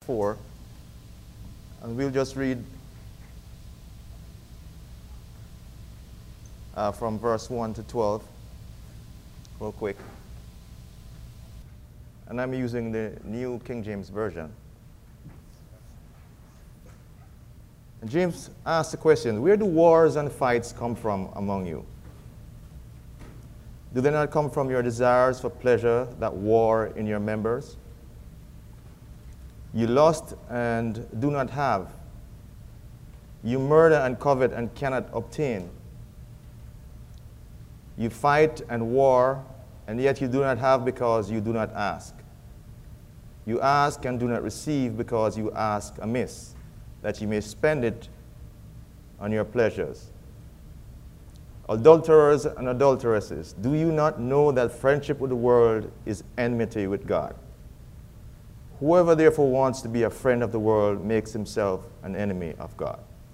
4, and we'll just read from verse 1 to 12 real quick. And I'm using the New King James Version. And James asked the question, where do wars and fights come from among you? Do they not come from your desires for pleasure that war in your members? You lust and do not have. You murder and covet and cannot obtain. You fight and war, and yet you do not have because you do not ask. You ask and do not receive because you ask amiss, that you may spend it on your pleasures. Adulterers and adulteresses, do you not know that friendship with the world is enmity with God? Whoever therefore wants to be a friend of the world makes himself an enemy of God.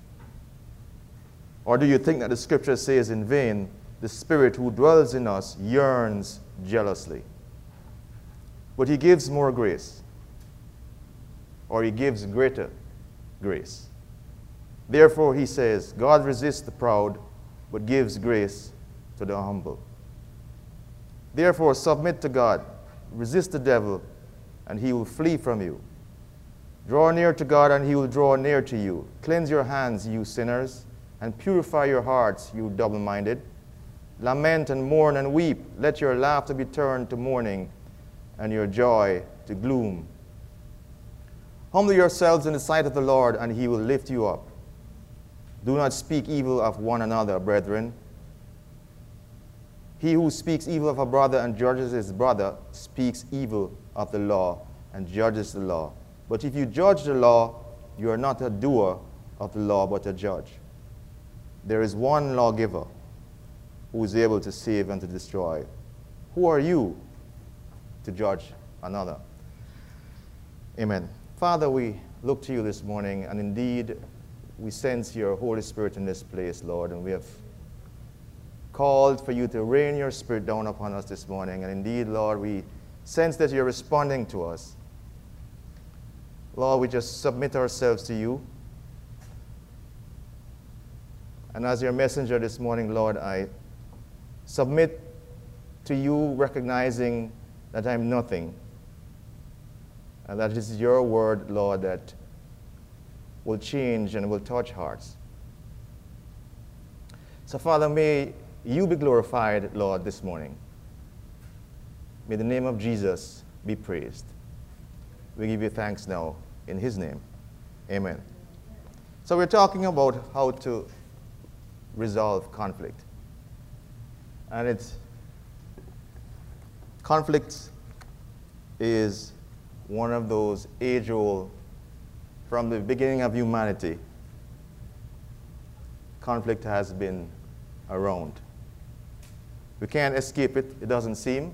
Or do you think that the scripture says in vain, the Spirit who dwells in us yearns jealously? But he gives more grace, or he gives greater grace. Therefore, he says, God resists the proud, but gives grace to the humble. Therefore, submit to God, resist the devil, and he will flee from you. Draw near to God, and he will draw near to you. Cleanse your hands, you sinners, and purify your hearts, you double-minded. Lament and mourn and weep. Let your laughter be turned to mourning, and your joy to gloom. Humble yourselves in the sight of the Lord, and he will lift you up. Do not speak evil of one another, brethren. He who speaks evil of a brother and judges his brother speaks evil of the law and judges the law. But if you judge the law, you are not a doer of the law, but a judge. There is one lawgiver who is able to save and to destroy. Who are you to judge another? Amen. Father, we look to you this morning, and indeed we sense your Holy Spirit in this place, Lord, and we have called for you to rain your Spirit down upon us this morning. And indeed, Lord, we sense that you're responding to us. Lord, we just submit ourselves to you. And as your messenger this morning, Lord, I submit to you, recognizing that I'm nothing, and that it is your word, Lord, that will change and will touch hearts. So, Father, may you be glorified, Lord, this morning. May the name of Jesus be praised. We give you thanks now in his name. Amen. So we're talking about how to resolve conflict. And conflict is one of those age-old, from the beginning of humanity, conflict has been around. We can't escape it, it doesn't seem.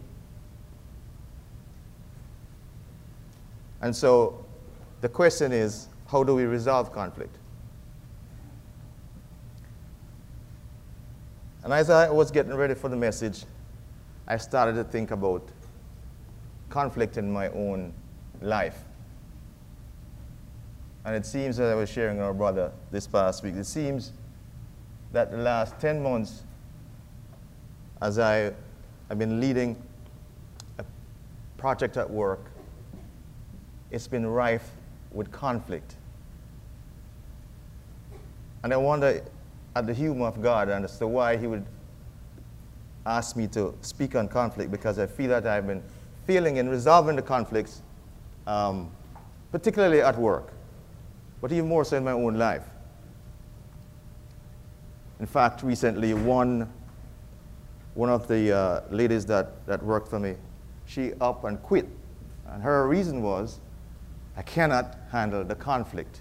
And so the question is, how do we resolve conflict? And as I was getting ready for the message, I started to think about conflict in my own life. And it seems, as I was sharing with our brother this past week, it seems that the last 10 months, as I've been leading a project at work, it's been rife with conflict. And I wonder at the humor of God and as to why he would ask me to speak on conflict, because I feel that I've been failing in resolving the conflicts, particularly at work, but even more so in my own life. In fact, recently, one of the ladies that worked for me, she up and quit. And her reason was, I cannot handle the conflict.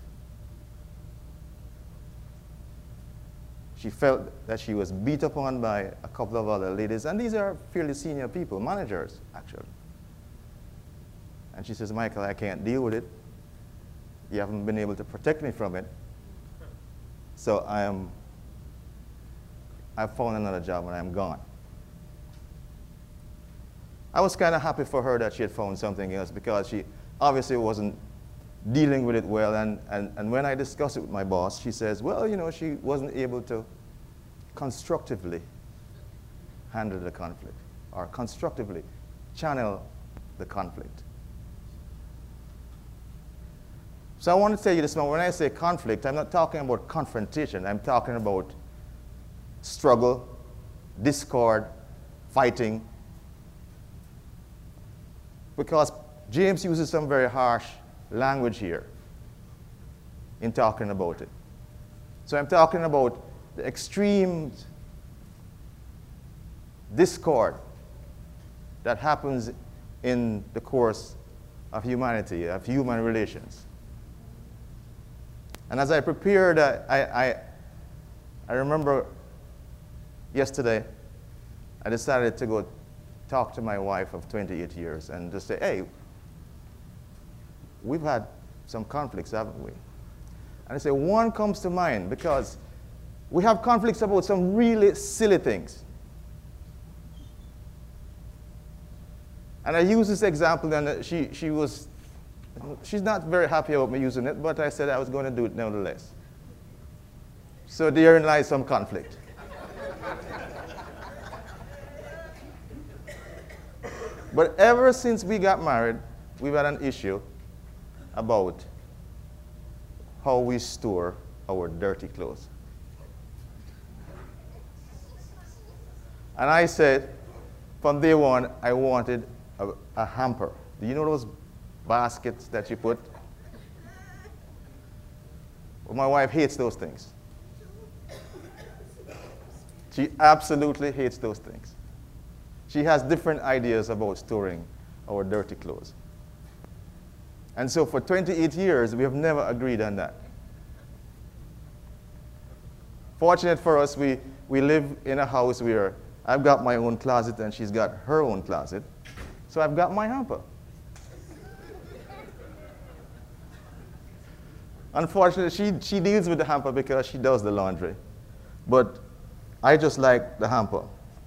She felt that she was beat upon by a couple of other ladies, and these are fairly senior people, managers, actually. And she says, Michael, I can't deal with it. You haven't been able to protect me from it. So I've found another job and I'm gone. I was kind of happy for her that she had found something else, because she obviously wasn't dealing with it well. And when I discuss it with my boss, she says, well, you know, she wasn't able to constructively handle the conflict or constructively channel the conflict. So I want to tell you this morning, when I say conflict, I'm not talking about confrontation. I'm talking about struggle, discord, fighting. Because James uses some very harsh language here in talking about it. So I'm talking about the extreme discord that happens in the course of humanity, of human relations. And as I prepared, I remember yesterday, I decided to go talk to my wife of 28 years and just say, hey, we've had some conflicts, haven't we? And I say, one comes to mind because we have conflicts about some really silly things. And I use this example, and she's not very happy about me using it, but I said I was going to do it nevertheless. So therein lies some conflict. But ever since we got married, we've had an issue about how we store our dirty clothes. And I said, from day one, I wanted a hamper. Do you know those baskets that you put? Well, my wife hates those things. She absolutely hates those things. She has different ideas about storing our dirty clothes. And so for 28 years, we have never agreed on that. Fortunate for us, we live in a house where I've got my own closet and she's got her own closet. So I've got my hamper. Unfortunately, she deals with the hamper because she does the laundry. But I just like the hamper.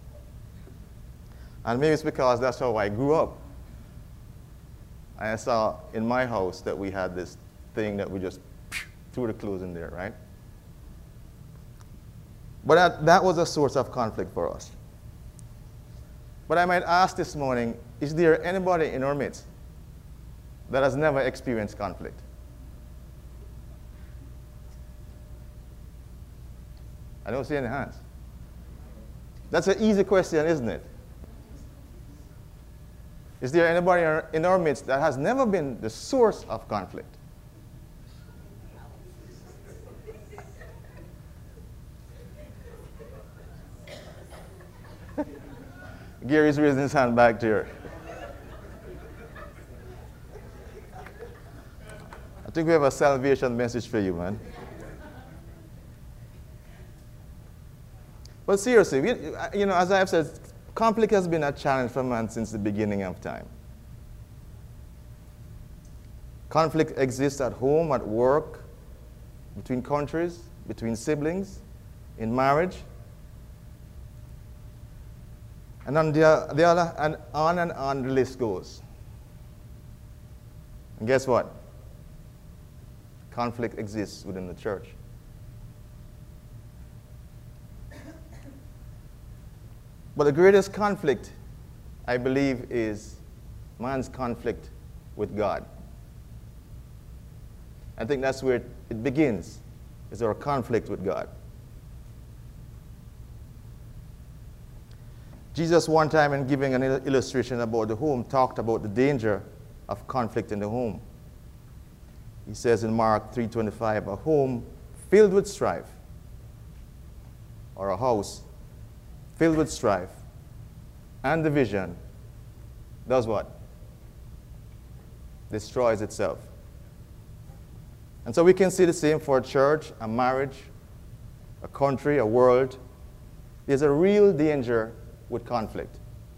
And maybe it's because that's how I grew up. I saw in my house that we had this thing that we just threw the clothes in there, right? But that was a source of conflict for us. But I might ask this morning, is there anybody in our midst that has never experienced conflict? I don't see any hands. That's an easy question, isn't it? Is there anybody in our midst that has never been the source of conflict? Gary's raising his hand back there. I think we have a salvation message for you, man. But seriously, as I've said, conflict has been a challenge for man since the beginning of time. Conflict exists at home, at work, between countries, between siblings, in marriage. And on the other, and on the list goes. And guess what? Conflict exists within the church. But the greatest conflict, I believe, is man's conflict with God. I think that's where it begins, is our conflict with God. Jesus, one time in giving an illustration about the home, talked about the danger of conflict in the home. He says in Mark 3:25, a home filled with strife, or a house filled with strife and division, does what? Destroys itself. And so we can see the same for a church, a marriage, a country, a world. There's a real danger with conflict.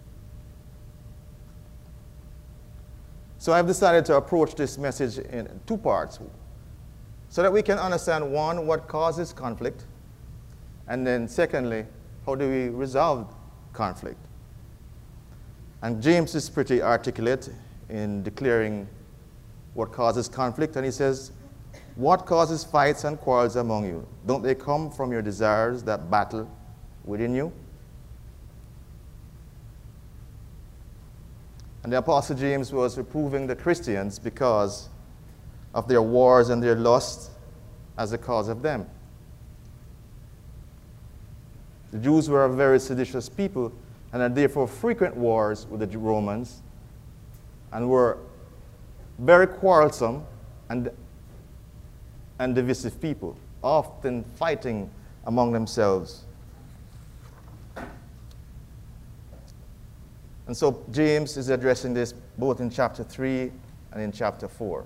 So I've decided to approach this message in two parts so that we can understand, one, what causes conflict, and then secondly, how do we resolve conflict? And James is pretty articulate in declaring what causes conflict, and he says, what causes fights and quarrels among you? Don't they come from your desires that battle within you? And the Apostle James was reproving the Christians because of their wars and their lust as the cause of them. The Jews were a very seditious people and had therefore frequent wars with the Romans and were very quarrelsome and divisive people, often fighting among themselves. And so James is addressing this both in chapter 3 and in chapter 4.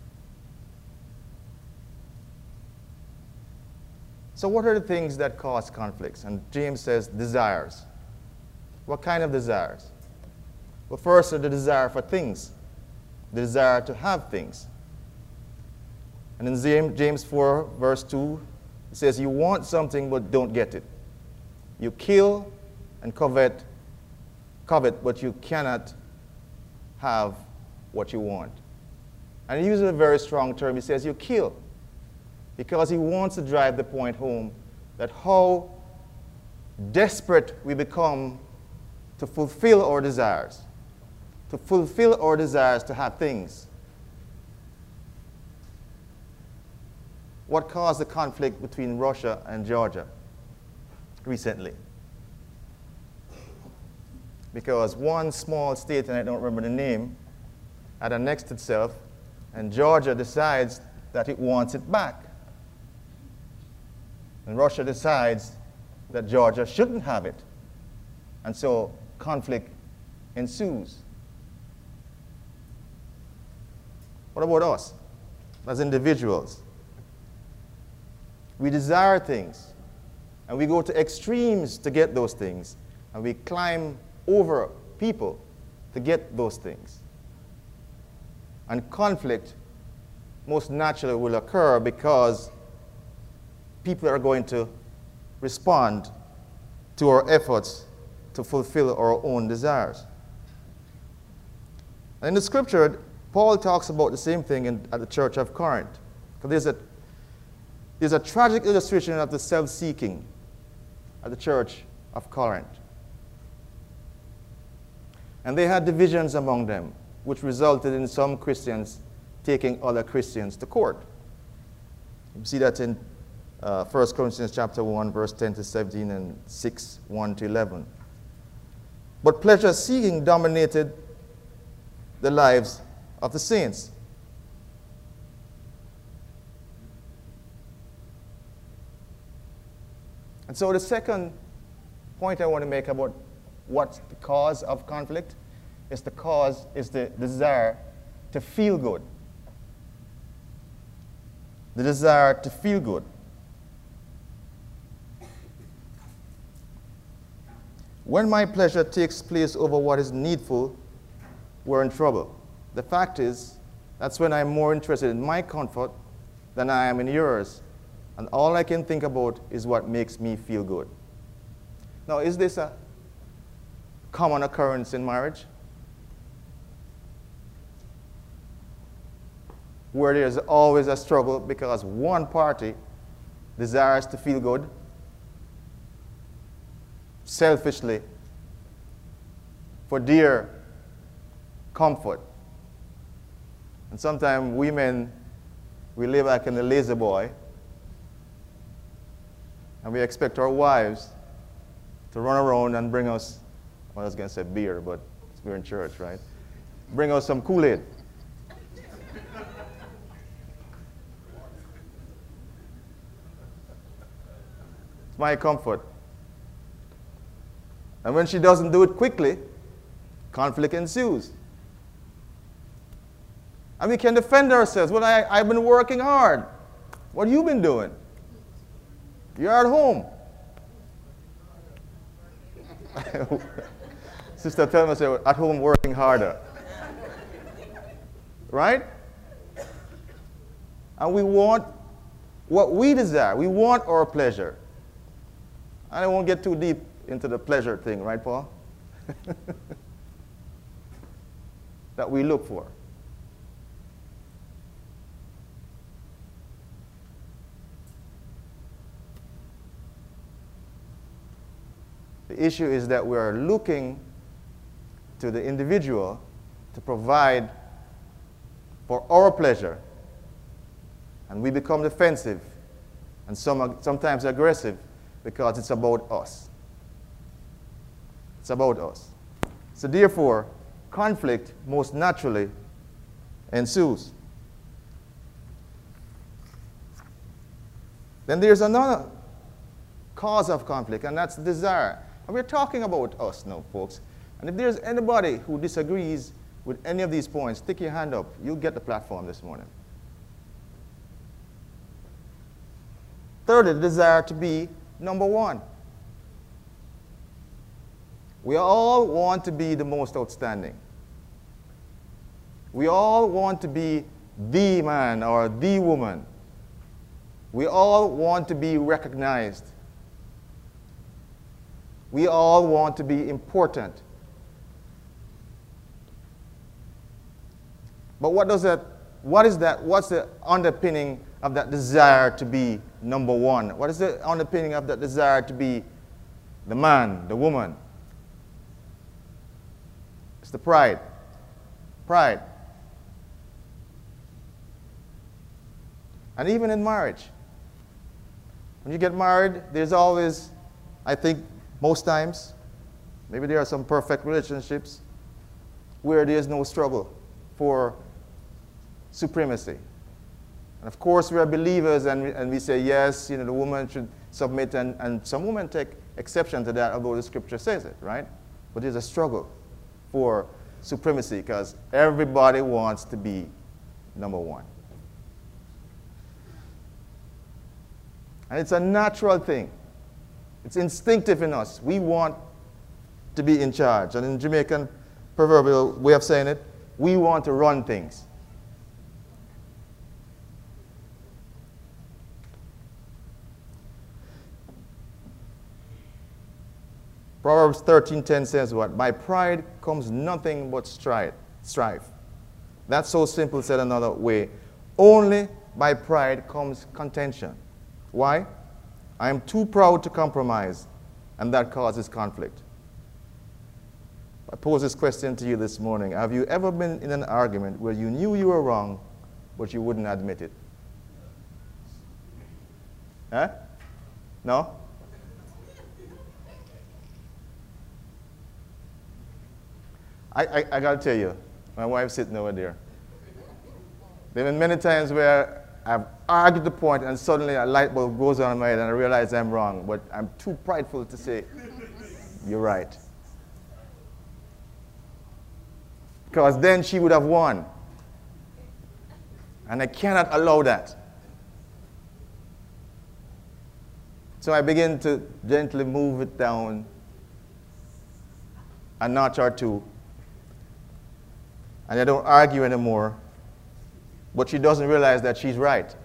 So what are the things that cause conflicts? And James says desires. What kind of desires? Well, first, the desire for things, the desire to have things. And in James 4, verse 2, it says, you want something but don't get it. You kill and covet, but you cannot have what you want. And he uses a very strong term. He says you kill, because he wants to drive the point home that how desperate we become to fulfill our desires, to have things. What caused the conflict between Russia and Georgia recently? Because one small state, and I don't remember the name, had annexed itself, and Georgia decides that it wants it back. And Russia decides that Georgia shouldn't have it. And so conflict ensues. What about us as individuals? We desire things, and we go to extremes to get those things, and we climb over people to get those things. And conflict most naturally will occur because people are going to respond to our efforts to fulfill our own desires. And in the scripture, Paul talks about the same thing at the church of Corinth. There's a tragic illustration of the self-seeking at the church of Corinth. And they had divisions among them, which resulted in some Christians taking other Christians to court. You see that in 1 Corinthians chapter 1, verse 10 to 17 and 6, 1 to 11. But pleasure seeking dominated the lives of the saints. And so the second point I want to make about what's the cause of conflict is the desire to feel good. The desire to feel good. When my pleasure takes place over what is needful, we're in trouble. The fact is, that's when I'm more interested in my comfort than I am in yours. And all I can think about is what makes me feel good. Now, is this a common occurrence in marriage? Where there's always a struggle because one party desires to feel good selfishly for their comfort. And sometimes women, we live like in the lazy boy, and we expect our wives to run around and bring us, well, I was going to say beer, but we're in church, right? Bring us some Kool-Aid. It's my comfort. And when she doesn't do it quickly, conflict ensues. And we can defend ourselves. Well, I've been working hard. What have you been doing? You're at home. Sister Thelma said, at home working harder. Right? And we want what we desire. We want our pleasure. And I won't get too deep into the pleasure thing, right, Paul? That we look for. The issue is that we are looking to the individual to provide for our pleasure, and we become defensive and sometimes aggressive because it's about us. It's about us. So therefore, conflict most naturally ensues. Then there's another cause of conflict, and that's desire. And we're talking about us now, folks. And if there's anybody who disagrees with any of these points, stick your hand up. You'll get the platform this morning. Thirdly, the desire to be number one. We all want to be the most outstanding. We all want to be the man or the woman. We all want to be recognized. We all want to be important. But what's the underpinning of that desire to be number one? What is the underpinning of that desire to be the man, the woman? It's the pride. Pride. And even in marriage. When you get married, there's always, I think most times, maybe there are some perfect relationships where there's no struggle for supremacy. And of course, we are believers and we say, yes, the woman should submit, and some women take exception to that, although the scripture says it, right? But there's a struggle for supremacy because everybody wants to be number one. And it's a natural thing. It's instinctive in us. We want to be in charge. And in Jamaican proverbial way of saying it, we want to run things. Proverbs 13:10 says what? By pride comes nothing but strife. That's so simple, said another way. Only by pride comes contention. Why? I am too proud to compromise, and that causes conflict. I pose this question to you this morning. Have you ever been in an argument where you knew you were wrong, but you wouldn't admit it? Huh? No? I got to tell you, my wife's sitting over there. There have been many times where I've argued the point and suddenly a light bulb goes on in my head and I realize I'm wrong, but I'm too prideful to say, you're right. Because then she would have won. And I cannot allow that. So I begin to gently move it down a notch or two. And I don't argue anymore. But she doesn't realize that she's right.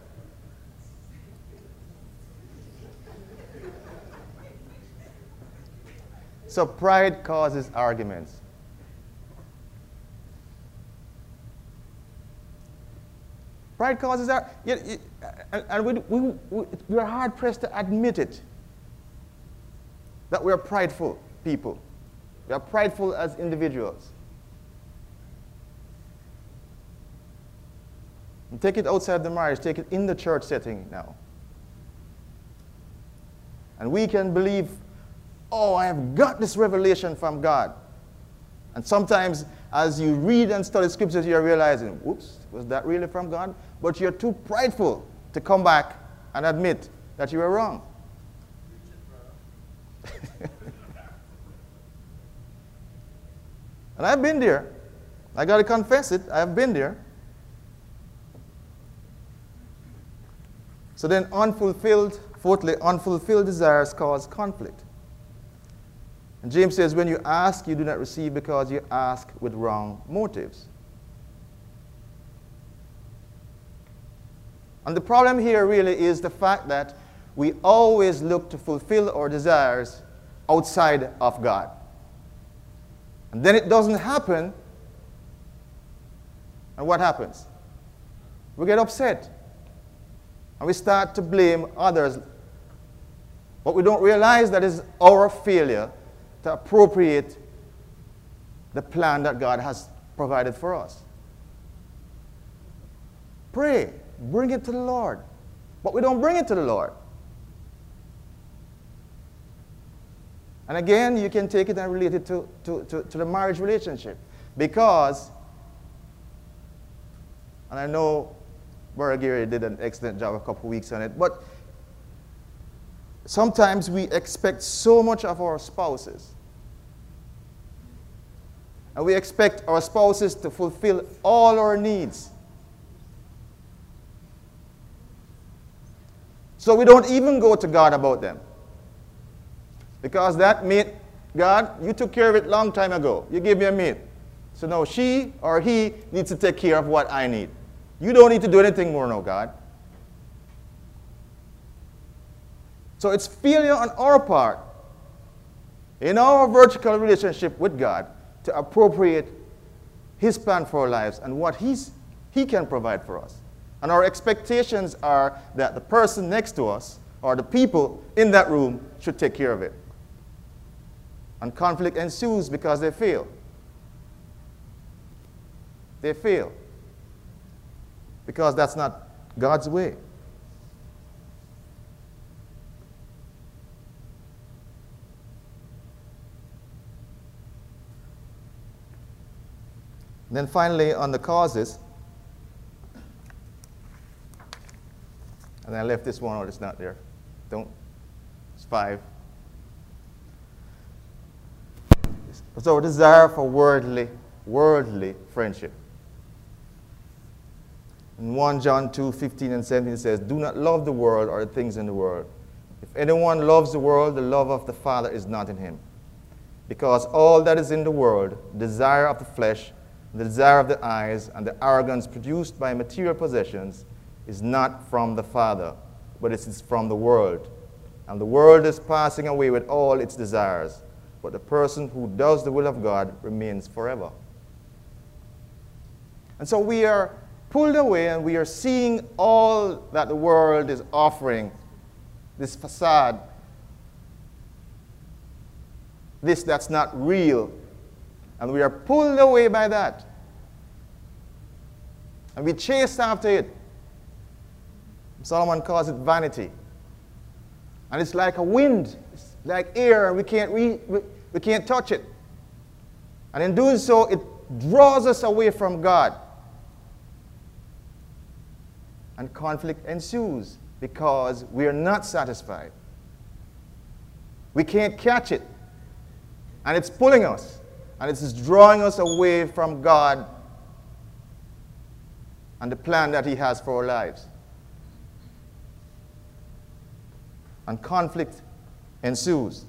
So pride causes arguments. Pride causes arguments. And we are hard-pressed to admit it. That we are prideful people. We are prideful as individuals. And take it outside the marriage, take it in the church setting now. And we can believe, oh, I have got this revelation from God. And sometimes as you read and study scriptures, you're realizing, whoops, was that really from God? But you're too prideful to come back and admit that you were wrong. And I've been there. I got to confess it. I've been there. So then fourthly, unfulfilled desires cause conflict. And James says, when you ask, you do not receive because you ask with wrong motives. And the problem here really is the fact that we always look to fulfill our desires outside of God. And then it doesn't happen. And what happens? We get upset. And we start to blame others. But we don't realize that it's our failure to appropriate the plan that God has provided for us. Pray. Bring it to the Lord. But we don't bring it to the Lord. And again, you can take it and relate it to the marriage relationship. Because, and I know Brother Gary did an excellent job a couple of weeks on it, but sometimes we expect so much of our spouses. And we expect our spouses to fulfill all our needs. So we don't even go to God about them. Because that mate, God, you took care of it a long time ago. You gave me a mate. So now she or he needs to take care of what I need. You don't need to do anything more now, God. So it's failure on our part, in our vertical relationship with God, to appropriate His plan for our lives and what He can provide for us. And our expectations are that the person next to us or the people in that room should take care of it. And conflict ensues because they fail. They fail. Because that's not God's way. And then finally, on the causes, and I left this one out, it's not there. It's 5. So, desire for worldly friendship. In 1 John 2:15 and 17 it says, do not love the world or the things in the world. If anyone loves the world, the love of the Father is not in him. Because all that is in the world, desire of the flesh, the desire of the eyes, and the arrogance produced by material possessions, is not from the Father, but it is from the world. And the world is passing away with all its desires. But the person who does the will of God remains forever. And so we are pulled away and we are seeing all that the world is offering, this facade, this that's not real. And we are pulled away by that. And we chase after it. Solomon calls it vanity. And it's like a wind. It's like air, and we can't touch it. And in doing so, it draws us away from God. And conflict ensues because we are not satisfied. We can't catch it. And it's pulling us. And it's drawing us away from God and the plan that He has for our lives. And conflict ensues.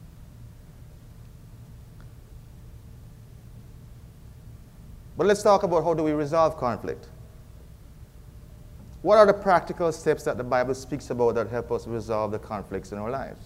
But let's talk about how do we resolve conflict. What are the practical steps that the Bible speaks about that help us resolve the conflicts in our lives?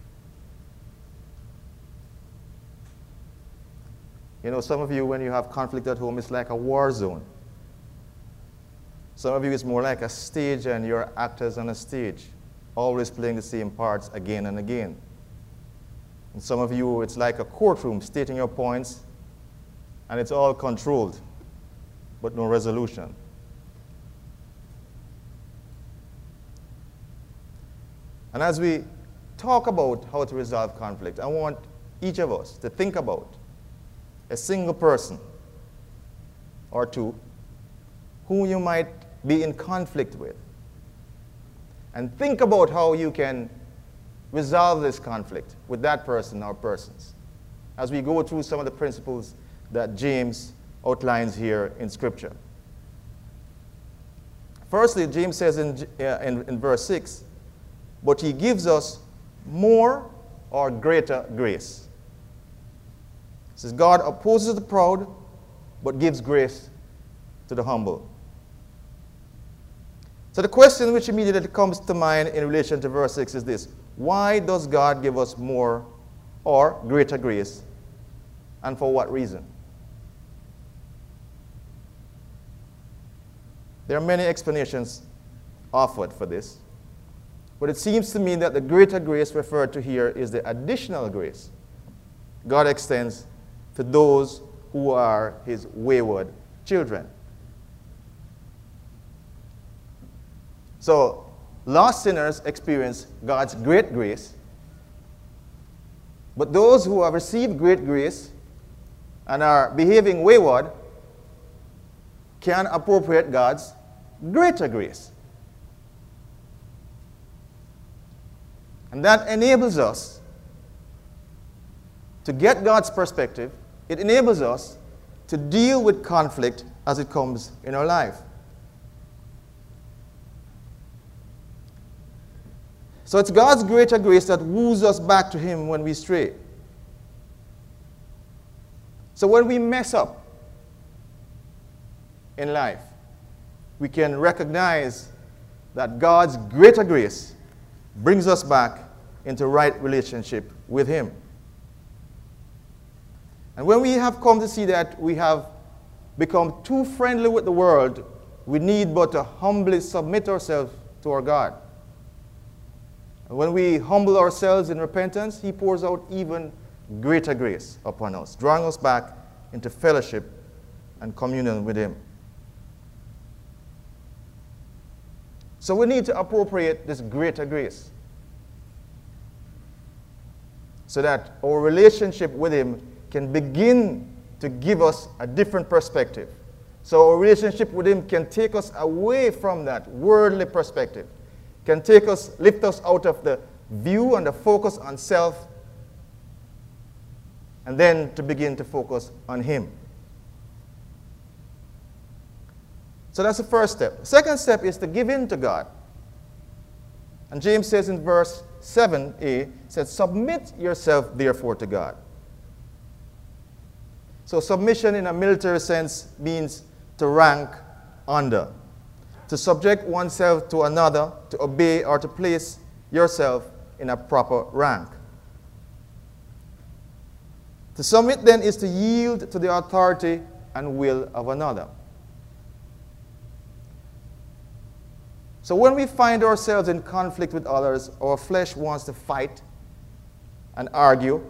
You know, some of you, when you have conflict at home, it's like a war zone. Some of you, it's more like a stage and you're actors on a stage, always playing the same parts again and again. And some of you, it's like a courtroom, stating your points, and it's all controlled, but no resolution. And as we talk about how to resolve conflict, I want each of us to think about a single person or two who you might be in conflict with. And think about how you can resolve this conflict with that person or persons as we go through some of the principles that James outlines here in Scripture. Firstly, James says in verse 6, but he gives us more or greater grace. It says, God opposes the proud, but gives grace to the humble. So the question which immediately comes to mind in relation to verse 6 is this: why does God give us more or greater grace, and for what reason? There are many explanations offered for this, but it seems to me that the greater grace referred to here is the additional grace God extends to those who are his wayward children. So, lost sinners experience God's great grace, but those who have received great grace and are behaving wayward can appropriate God's greater grace. And that enables us to get God's perspective. It enables us to deal with conflict as it comes in our life. So it's God's greater grace that woos us back to him when we stray. So when we mess up in life, we can recognize that God's greater grace brings us back into right relationship with him. And when we have come to see that we have become too friendly with the world, we need but to humbly submit ourselves to our God. And when we humble ourselves in repentance, he pours out even greater grace upon us, drawing us back into fellowship and communion with him. So we need to appropriate this greater grace so that our relationship with him can begin to give us a different perspective. So our relationship with him can take us away from that worldly perspective, can take us, lift us out of the view and the focus on self, and then to begin to focus on him. So that's the first step. The second step is to give in to God. And James says in verse 7a, says, submit yourself therefore to God. So submission in a military sense means to rank under, to subject oneself to another, to obey or to place yourself in a proper rank. To submit then is to yield to the authority and will of another. So when we find ourselves in conflict with others, our flesh wants to fight and argue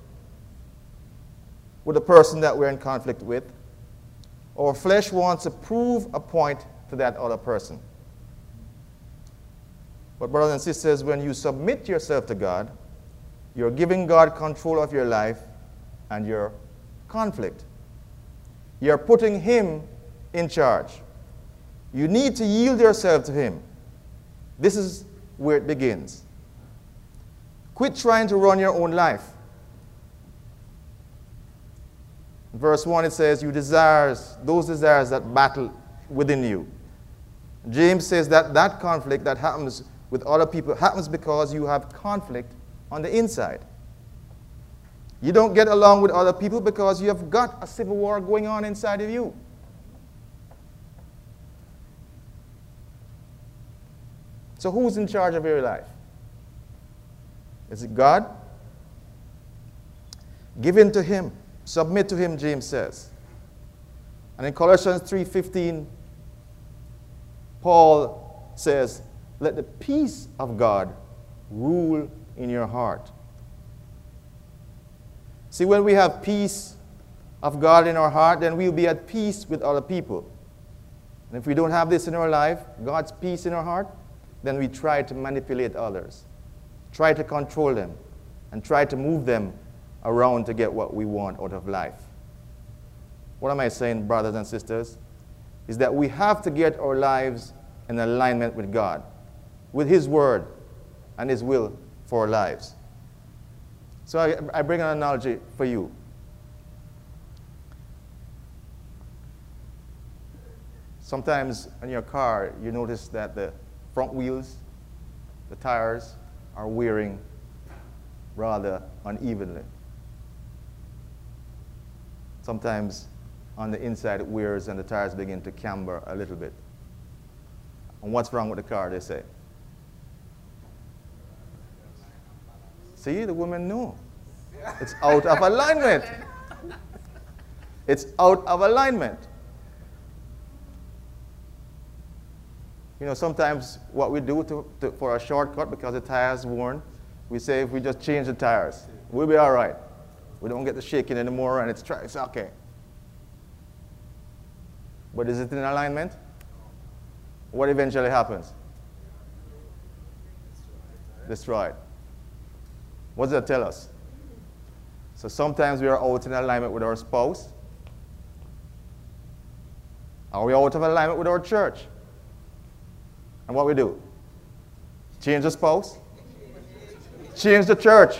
with the person that we're in conflict with. Our flesh wants to prove a point to that other person. But brothers and sisters, when you submit yourself to God, you're giving God control of your life and your conflict. You're putting him in charge. You need to yield yourself to him. This is where it begins. Quit trying to run your own life. In verse 1 it says, those desires that battle within you. James says that that conflict that happens with other people happens because you have conflict on the inside. You don't get along with other people because you have got a civil war going on inside of you. So who's in charge of your life? Is it God? Give in to him. Submit to him, James says. And in Colossians 3:15, Paul says, let the peace of God rule in your heart. See, when we have peace of God in our heart, then we'll be at peace with other people. And if we don't have this in our life, God's peace in our heart, then we try to manipulate others, try to control them, and try to move them around to get what we want out of life. What am I saying, brothers and sisters? Is that we have to get our lives in alignment with God, with his word and his will for our lives. So I bring an analogy for you. Sometimes in your car, you notice that the front wheels, the tires, are wearing rather unevenly. Sometimes on the inside it wears and the tires begin to camber a little bit. And what's wrong with the car, they say? See, the women know. It's out of alignment. It's out of alignment. You know, sometimes what we do for a shortcut, because the tire's worn, we say if we just change the tires, we'll be all right. We don't get the shaking anymore, and it's okay. But is it in alignment? What eventually happens? Destroyed. What does that tell us? So sometimes we are out in alignment with our spouse. Are we out of alignment with our church? And what we do? Change the spouse? Change the church.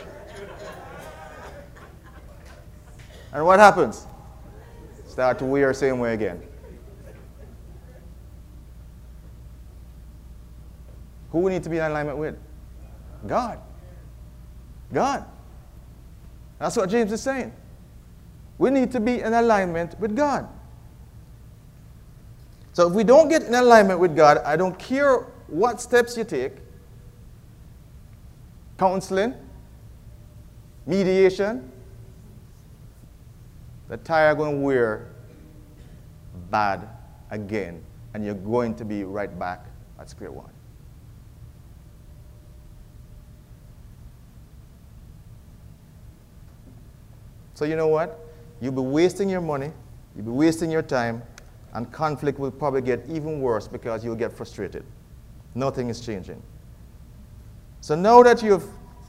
And what happens? Start to wear the same way again. Who we need to be in alignment with? God. God. That's what James is saying. We need to be in alignment with God. So if we don't get in alignment with God, I don't care what steps you take, counseling, mediation, the tire are going to wear bad again, and you're going to be right back at square one. So you know what? You'll be wasting your money, you'll be wasting your time, and conflict will probably get even worse because you'll get frustrated. Nothing is changing. So now that you've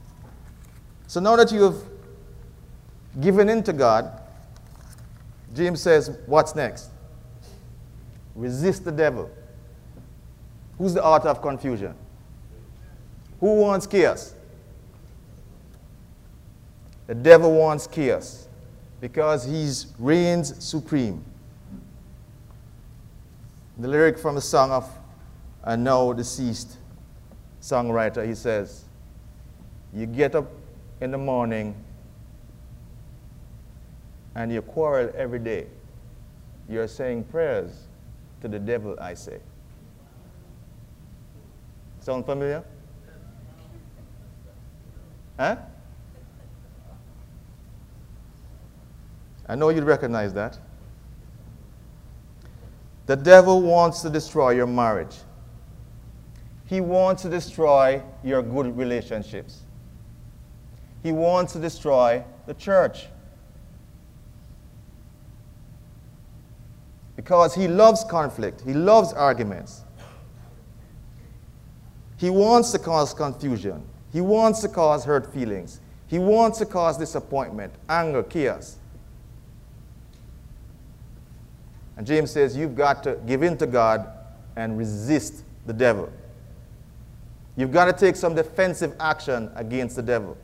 given in to God, James says, what's next? Resist the devil. Who's the author of confusion? Who wants chaos? The devil wants chaos because he reigns supreme. The lyric from the song of a now deceased songwriter, he says, you get up in the morning and you quarrel every day. You're saying prayers to the devil, I say. Sound familiar? Huh? I know you'd recognize that. The devil wants to destroy your marriage. He wants to destroy your good relationships. He wants to destroy the church. Because he loves conflict. He loves arguments. He wants to cause confusion. He wants to cause hurt feelings. He wants to cause disappointment, anger, chaos. And James says you've got to give in to God and resist the devil. You've got to take some defensive action against the devil.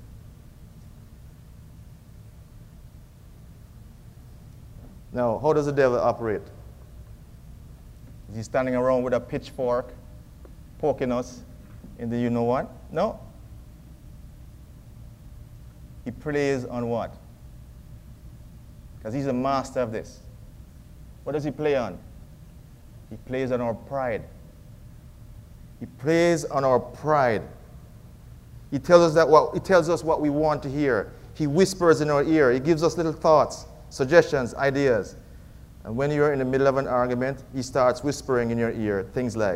Now, how does the devil operate? Is he standing around with a pitchfork, poking us in the you-know-what? No. He plays on what? Because he's a master of this. What does he play on? He plays on our pride. He plays on our pride. He tells us what we want to hear. He whispers in our ear. He gives us little thoughts, suggestions, ideas. And when you're in the middle of an argument, he starts whispering in your ear things like,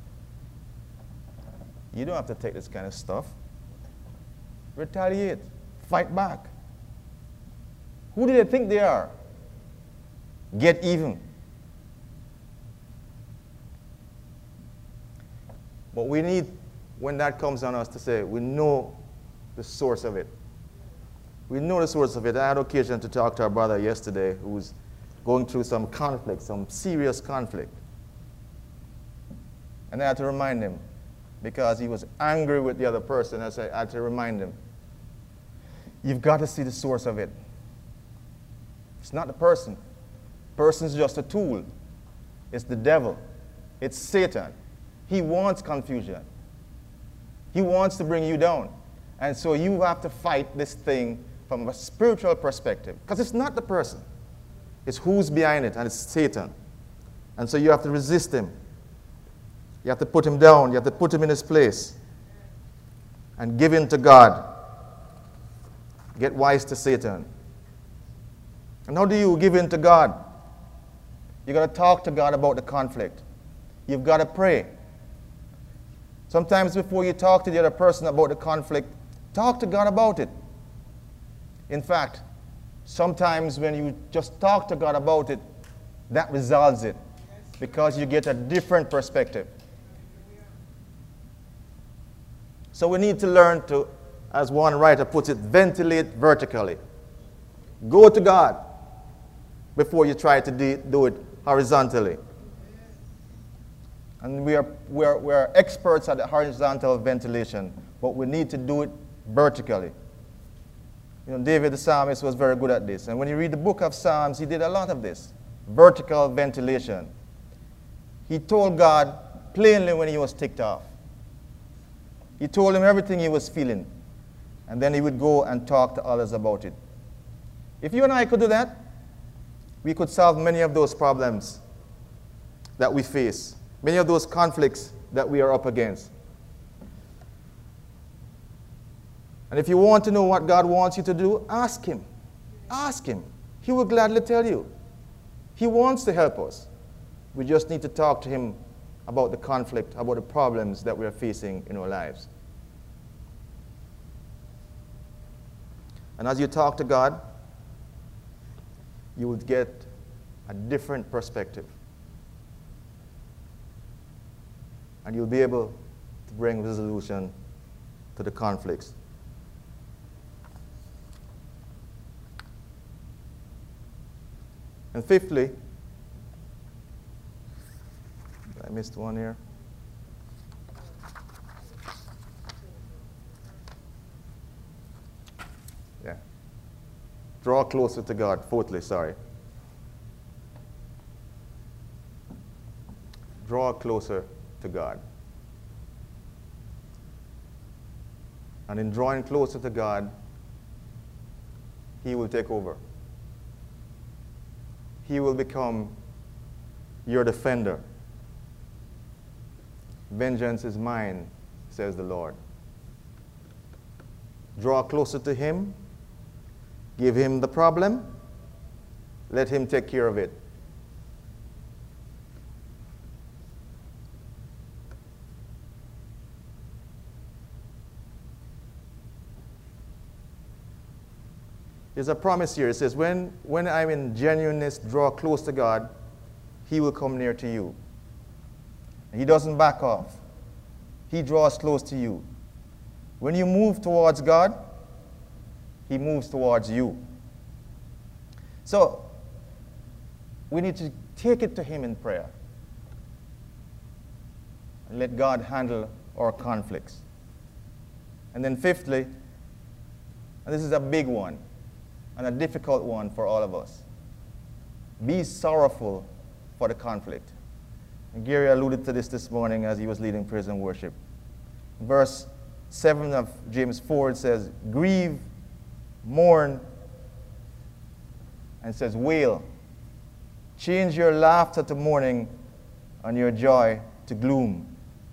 you don't have to take this kind of stuff. Retaliate. Fight back. Who do they think they are? Get even. But we need, when that comes on us, to say, we know the source of it. We know the source of it. I had occasion to talk to our brother yesterday who's going through some conflict, some serious conflict. And I had to remind him, because he was angry with the other person, I had to remind him, you've got to see the source of it. It's not the person. Person's just a tool. It's the devil. It's Satan. He wants confusion. He wants to bring you down. And so you have to fight this thing from a spiritual perspective. Because it's not the person. It's who's behind it, and it's Satan. And so you have to resist him. You have to put him down. You have to put him in his place. And give in to God. Get wise to Satan. And how do you give in to God? You've got to talk to God about the conflict. You've got to pray. Sometimes before you talk to the other person about the conflict, talk to God about it. In fact, Sometimes when you just talk to God about it, that resolves it because you get a different perspective. So we need to learn to, as one writer puts it, ventilate vertically. Go to God before you try to do it horizontally. And we are experts at the horizontal ventilation, but we need to do it vertically. You know, David the psalmist was very good at this. And when you read the book of Psalms, he did a lot of this. Vertical ventilation. He told God plainly when he was ticked off. He told him everything he was feeling. And then he would go and talk to others about it. If you and I could do that, we could solve many of those problems that we face, many of those conflicts that we are up against. And if you want to know what God wants you to do, ask Him. Ask Him. He will gladly tell you. He wants to help us. We just need to talk to Him about the conflict, about the problems that we are facing in our lives. And as you talk to God, you will get a different perspective. And you'll be able to bring resolution to the conflicts. And fifthly, I missed one here. Yeah. Draw closer to God. Fourthly, sorry. Draw closer to God. And in drawing closer to God, He will take over. He will become your defender. Vengeance is mine, says the Lord. Draw closer to Him. Give Him the problem. Let Him take care of it. There's a promise here. It says, when I'm in genuineness, draw close to God, He will come near to you. And He doesn't back off. He draws close to you. When you move towards God, He moves towards you. So, we need to take it to Him in prayer. And let God handle our conflicts. And then fifthly, and this is a big one, and a difficult one for all of us. Be sorrowful for the conflict. And Gary alluded to this morning as he was leading praise and worship. Verse 7 of James 4, it says, grieve, mourn, and it says, wail. Change your laughter to mourning and your joy to gloom.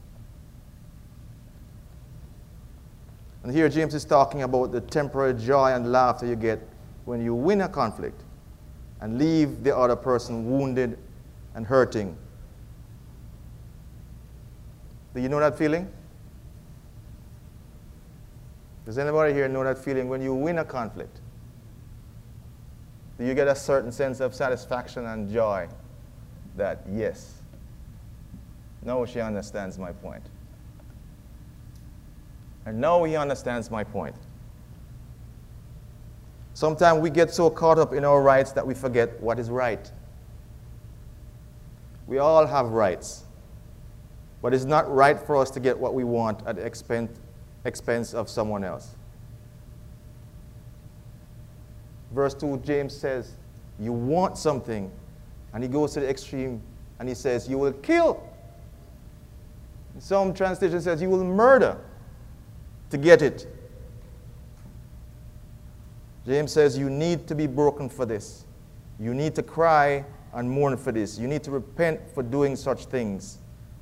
And here James is talking about the temporary joy and laughter you get when you win a conflict and leave the other person wounded and hurting. Do you know that feeling? Does anybody here know that feeling when you win a conflict? Do you get a certain sense of satisfaction and joy that, yes, now she understands my point. And now he understands my point. Sometimes we get so caught up in our rights that we forget what is right. We all have rights. But it's not right for us to get what we want at the expense of someone else. Verse 2, James says, you want something, and he goes to the extreme, and he says, you will kill. Some translation says, you will murder to get it. James says, you need to be broken for this. You need to cry and mourn for this. You need to repent for doing such things.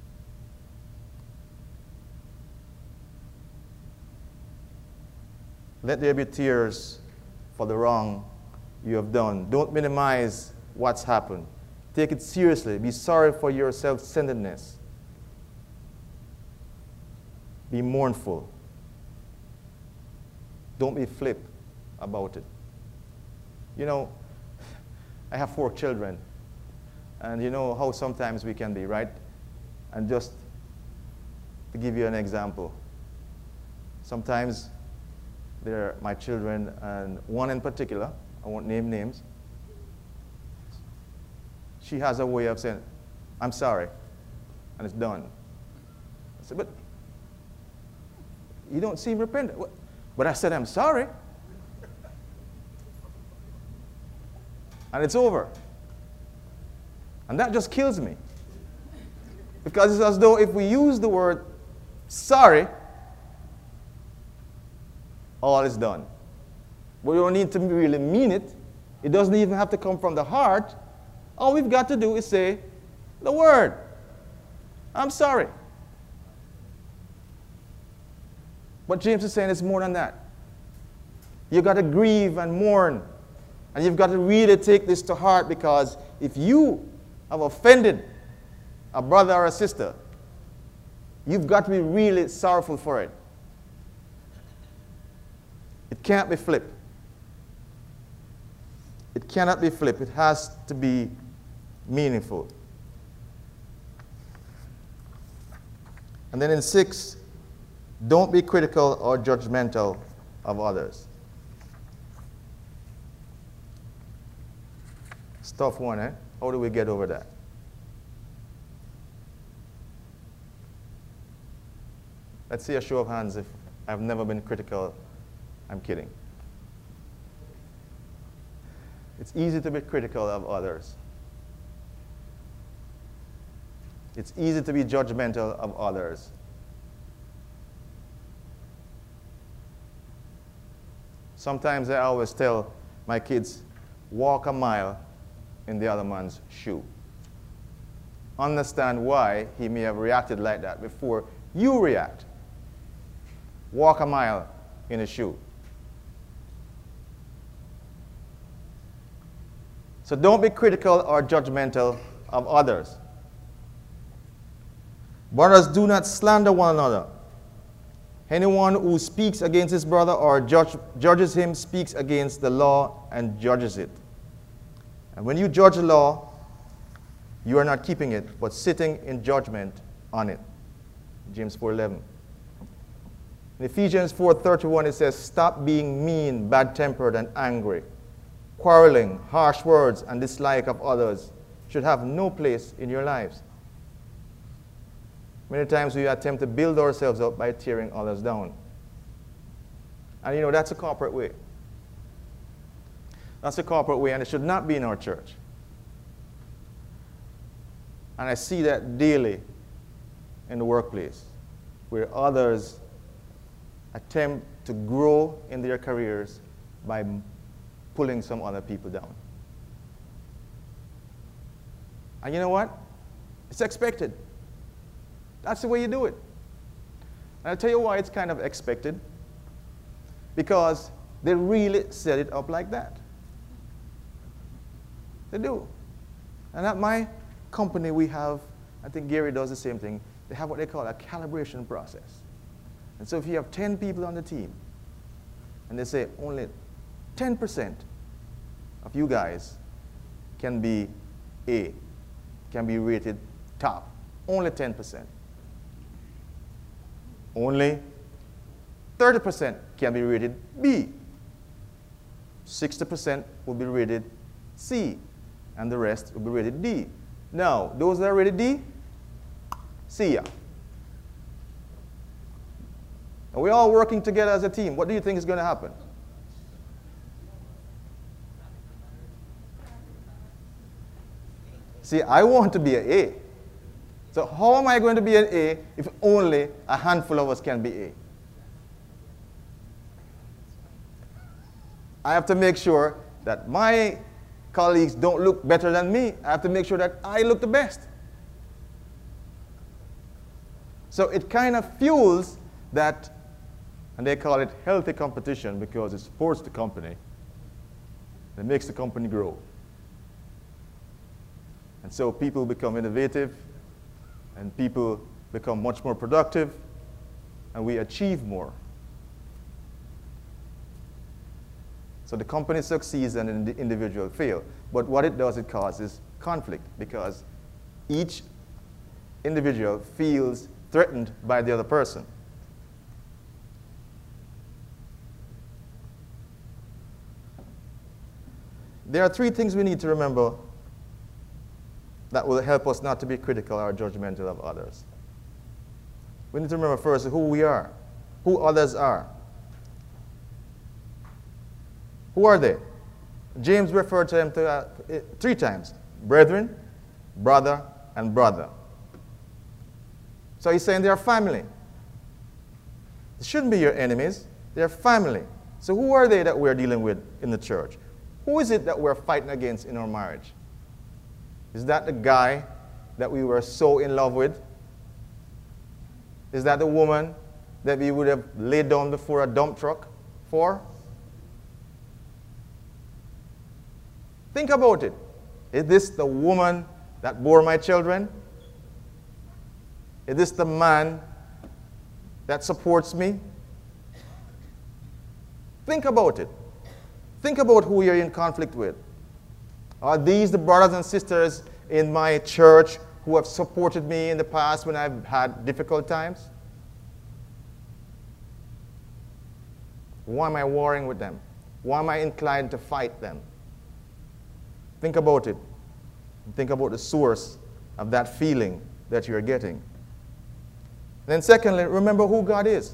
Let there be tears for the wrong you have done. Don't minimize what's happened. Take it seriously. Be sorry for your self-centeredness. Be mournful. Don't be flip about it. You know, I have 4 children. And you know how sometimes we can be, right? And just to give you an example, sometimes they're my children, and one in particular, I won't name names, she has a way of saying, I'm sorry, and it's done. I said, but you don't seem repentant. But I said, I'm sorry. And it's over. And that just kills me. Because it's as though if we use the word sorry, all is done. We don't need to really mean it. It doesn't even have to come from the heart. All we've got to do is say the word. I'm sorry. But James is saying it's more than that. You've got to grieve and mourn. And you've got to really take this to heart, because if you have offended a brother or a sister, you've got to be really sorrowful for it. It can't be flipped. It cannot be flipped. It has to be meaningful. And then in 6, don't be critical or judgmental of others. It's a tough one, eh? How do we get over that? Let's see a show of hands if I've never been critical. I'm kidding. It's easy to be critical of others. It's easy to be judgmental of others. Sometimes I always tell my kids, walk a mile in the other man's shoe. Understand why he may have reacted like that before you react. Walk a mile in his shoe. So don't be critical or judgmental of others. Brothers, do not slander one another. Anyone who speaks against his brother or judges him speaks against the law and judges it. And when you judge the law, you are not keeping it, but sitting in judgment on it. James 4:11. In Ephesians 4:31, it says, stop being mean, bad-tempered, and angry. Quarreling, harsh words, and dislike of others should have no place in your lives. Many times we attempt to build ourselves up by tearing others down. And you know, that's a corporate way. That's a corporate way, and it should not be in our church. And I see that daily in the workplace, where others attempt to grow in their careers by pulling some other people down. And you know what? It's expected. That's the way you do it. And I'll tell you why it's kind of expected. Because they really set it up like that. They do. And at my company we have, I think Gary does the same thing, they have what they call a calibration process. And so if you have 10 people on the team, and they say only 10% of you guys can be A, can be rated top. Only 10%. Only 30% can be rated B. 60% will be rated C. And the rest will be rated D. Now, those that are rated D, see ya. And we're all working together as a team. What do you think is going to happen? See, I want to be an A. So how am I going to be an A if only a handful of us can be A? I have to make sure that my colleagues don't look better than me. I have to make sure that I look the best. So it kind of fuels that, and they call it healthy competition because it supports the company. It makes the company grow. And so people become innovative, and people become much more productive, and we achieve more. So the company succeeds and the individual fails. But what it does, it causes conflict because each individual feels threatened by the other person. There are three things we need to remember that will help us not to be critical or judgmental of others. We need to remember first who we are, who others are. Who are they? James referred to them three times: brethren, brother, and brother. So he's saying they are family. They shouldn't be your enemies. They are family. So who are they that we're dealing with in the church? Who is it that we're fighting against in our marriage? Is that the guy that we were so in love with? Is that the woman that we would have laid down before a dump truck for? Think about it. Is this the woman that bore my children? Is this the man that supports me? Think about it. Think about who you're in conflict with. Are these the brothers and sisters in my church who have supported me in the past when I've had difficult times? Why am I warring with them? Why am I inclined to fight them? Think about it. Think about the source of that feeling that you're getting. Then secondly, remember who God is.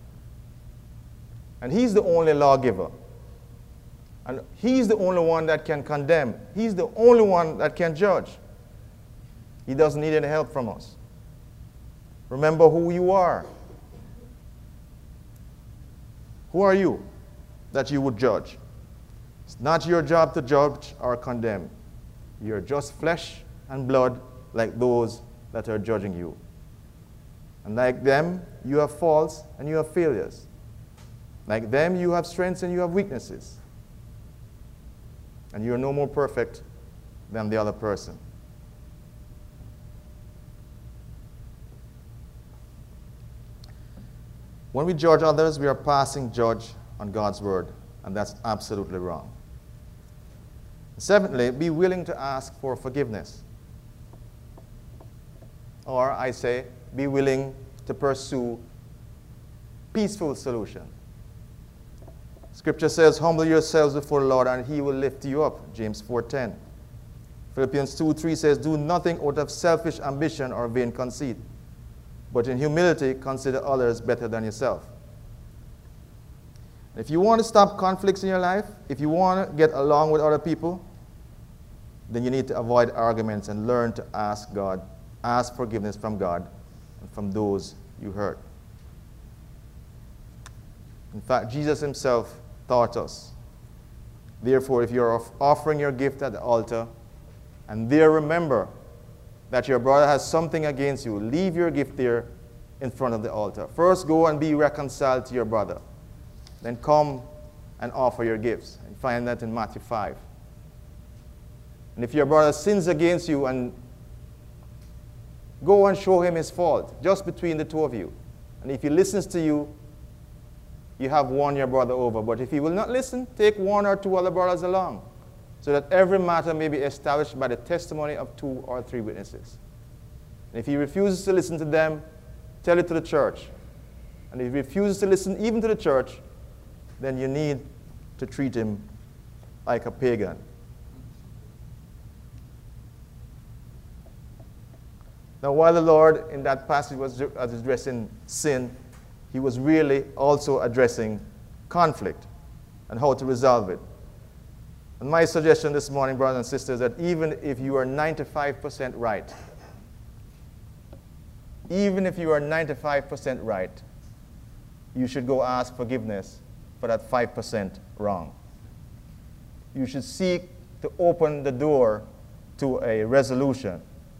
And He's the only lawgiver. And He's the only one that can condemn. He's the only one that can judge. He doesn't need any help from us. Remember who you are. Who are you that you would judge? It's not your job to judge or condemn. You're just flesh and blood like those that are judging you. And like them, you have faults and you have failures. Like them, you have strengths and you have weaknesses. And you are no more perfect than the other person. When we judge others, we are passing judge on God's word, and that's absolutely wrong. Seventhly, be willing to ask for forgiveness. Or I say, be willing to pursue peaceful solution. Scripture says, humble yourselves before the Lord and He will lift you up. James 4:10. Philippians 2:3 says, do nothing out of selfish ambition or vain conceit, but in humility consider others better than yourself. If you want to stop conflicts in your life, if you want to get along with other people, then you need to avoid arguments and learn to ask forgiveness from God and from those you hurt. In fact, Jesus Himself taught us. Therefore, if you're offering your gift at the altar, and there remember that your brother has something against you, leave your gift there in front of the altar. First, go and be reconciled to your brother. Then come and offer your gifts. And find that in Matthew 5. And if your brother sins against you, and go and show him his fault, just between the two of you. And if he listens to you, you have won your brother over. But if he will not listen, take one or two other brothers along, so that every matter may be established by the testimony of 2 or 3 witnesses. And if he refuses to listen to them, tell it to the church. And if he refuses to listen even to the church, then you need to treat him like a pagan. Now, while the Lord in that passage was addressing sin, He was really also addressing conflict and how to resolve it. And my suggestion this morning, brothers and sisters, that even if you are 95% right, even if you are 95% right, you should go ask forgiveness for that 5% wrong. You should seek to open the door to a resolution.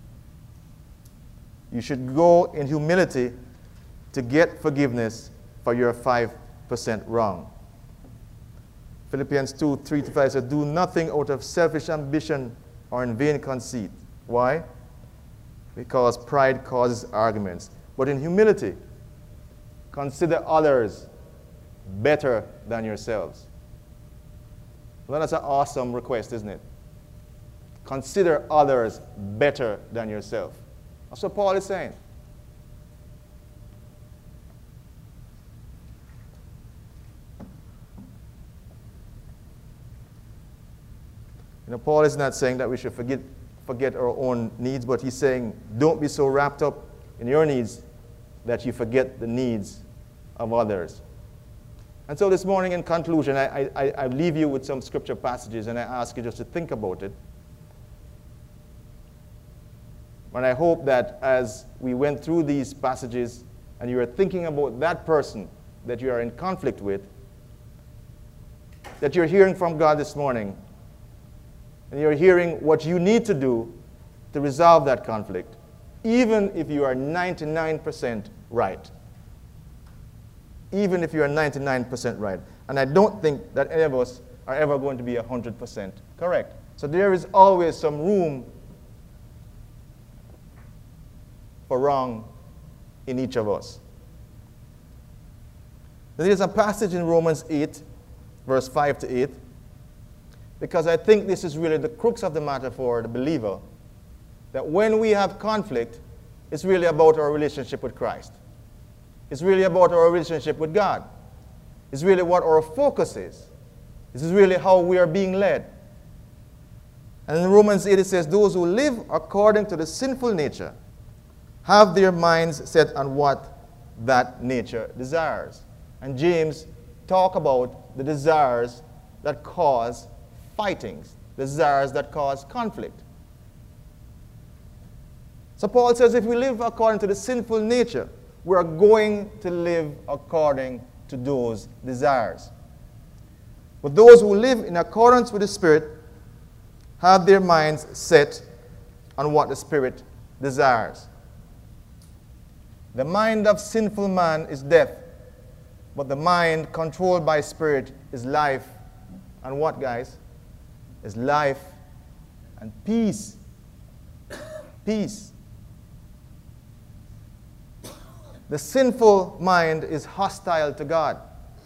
You should go in humility to get forgiveness for your 5% wrong. Philippians 2:3-5 says, do nothing out of selfish ambition or in vain conceit. Why? Because pride causes arguments. But in humility, consider others better than yourselves. Well, that's an awesome request, isn't it? Consider others better than yourself. That's what Paul is saying. Paul is not saying that we should forget our own needs, but he's saying don't be so wrapped up in your needs that you forget the needs of others. And so this morning, in conclusion, I leave you with some scripture passages, and I ask you just to think about it. And I hope that as we went through these passages and you are thinking about that person that you are in conflict with, that you're hearing from God this morning, and you're hearing what you need to do to resolve that conflict, even if you are 99% right. Even if you are 99% right. And I don't think that any of us are ever going to be 100% correct. So there is always some room for wrong in each of us. There's a passage in Romans 8, verse 5 to 8, because I think this is really the crux of the matter for the believer, that when we have conflict, it's really about our relationship with Christ. It's really about our relationship with God. It's really what our focus is. This is really how we are being led. And in Romans 8 it says, those who live according to the sinful nature have their minds set on what that nature desires. And James talks about the desires that cause fightings, desires that cause conflict. So Paul says if we live according to the sinful nature, we are going to live according to those desires. But those who live in accordance with the Spirit have their minds set on what the Spirit desires. The mind of sinful man is death, but the mind controlled by Spirit is life. And what, guys? Is life and peace. Peace. The sinful mind is hostile to God.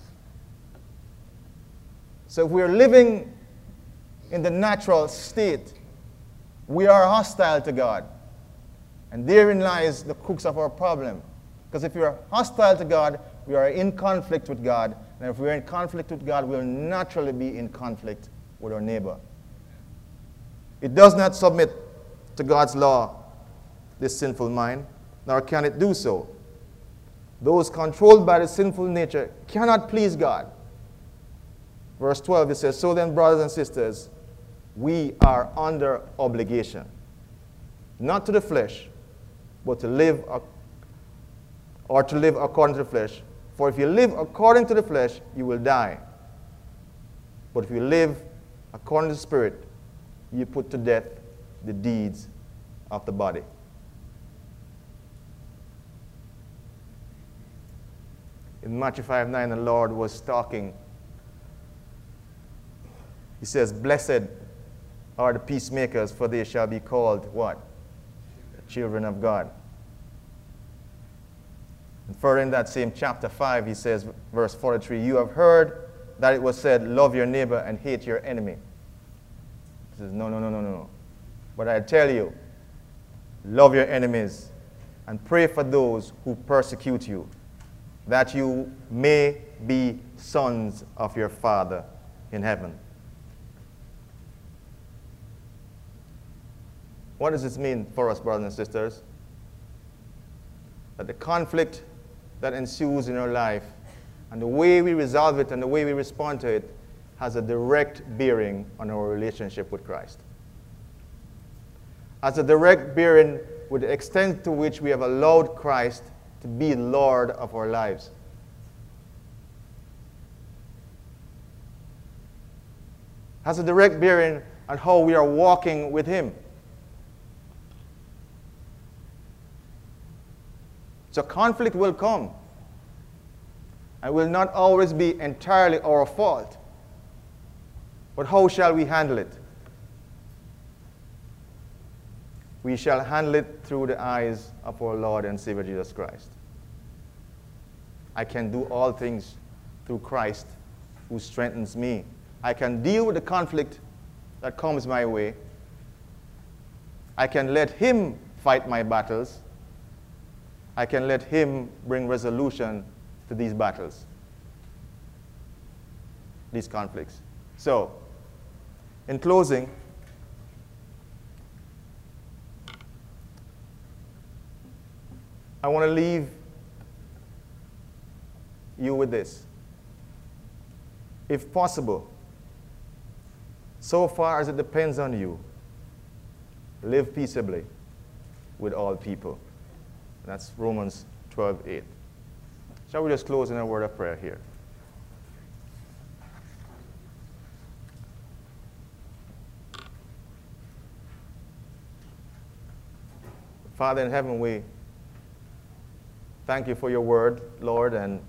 So if we're living in the natural state, we are hostile to God. And therein lies the crux of our problem. Because if we are hostile to God, we are in conflict with God. And if we're in conflict with God, we'll naturally be in conflict with our neighbor. It does not submit to God's law, this sinful mind, nor can it do so. Those controlled by the sinful nature cannot please God. Verse 12, it says, so then, brothers and sisters, we are under obligation, not to the flesh, but to live according to the flesh. For if you live according to the flesh, you will die. But if you live according to the Spirit, you put to death the deeds of the body. In Matthew 5:9, the Lord was talking. He says, blessed are the peacemakers, for they shall be called what? The children of God. And further in that same chapter 5, he says, verse 43, you have heard that it was said, love your neighbor and hate your enemy. He says, no. But I tell you, love your enemies and pray for those who persecute you, that you may be sons of your Father in heaven. What does this mean for us, brothers and sisters? That the conflict that ensues in our life and the way we resolve it and the way we respond to it has a direct bearing on our relationship with Christ. Has a direct bearing with the extent to which we have allowed Christ to be Lord of our lives. Has a direct bearing on how we are walking with Him. So conflict will come. And will not always be entirely our fault. But how shall we handle it? We shall handle it through the eyes of our Lord and Savior Jesus Christ. I can do all things through Christ who strengthens me. I can deal with the conflict that comes my way. I can let him fight my battles. I can let him bring resolution to these battles, these conflicts. So, in closing, I want to leave you with this. If possible, so far as it depends on you, live peaceably with all people. That's Romans 12:8. Shall we just close in a word of prayer here? Father in heaven, we thank you for your word, Lord, and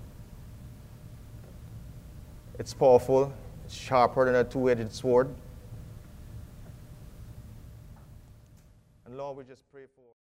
it's powerful, it's sharper than a two-edged sword. And Lord, we just pray for